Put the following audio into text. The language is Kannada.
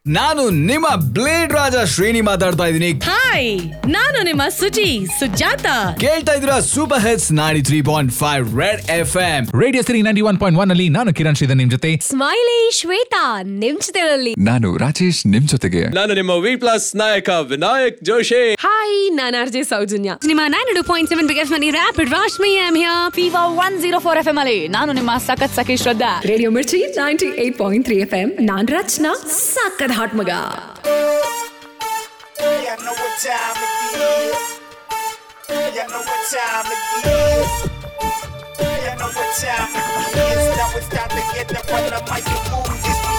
ನಾನು ನಿಮ್ಮ ಬ್ಲೇಡ್ ರಾಜ ಶ್ರೇಣಿ ಮಾತಾಡ್ತಾ ಇದ್ದೀನಿ. ಹಾಯ್, ನಾನು ನಿಮ್ಮ ಸುಜಿ ಸುಜಾತ. ಕೇಳ್ತಾ ಇದ್ದೀರಾ super hits 93.5 red FM. Radio Siri 91.1 ಅಲ್ಲಿ ನಾನು ಕಿರಣ್ ಶ್ರೀಧರ್ ನಿಮ್ ಜೊತೆ. ಸ್ಮೈಲಿ ಶ್ವೇತಾ ನಿಮ್ ಜೊತೆಯಲ್ಲಿ. ನಾನು ರಾಜೇಶ್ ನಿಮ್ ಜೊತೆಗೆ. ನಾನು ನಿಮ್ಮ ವಿ+ ನಾಯಕ ವಿನಾಯಕ್ ಜೋಶಿ. ಹಾಯ್, ನಾನು RJ ಸೌಜನ್ಯ. ನಿಮ್ಮ 92.7 big money rapid Rashmi am here. Fever 104 FM ಅಲ್ಲಿ ನಾನು ನಿಮ್ಮ ಸಖತ್ ಸಖಿ ಶ್ರದ್ಧಾ. ರೇಡಿಯೋ ಮಿರ್ಚಿ 98.3 FM. ನಾನ್ ರಚನಾ ಸಖತ್ ಹಾಟ್ ಮಗ. Now it's time to get up on the mic and move this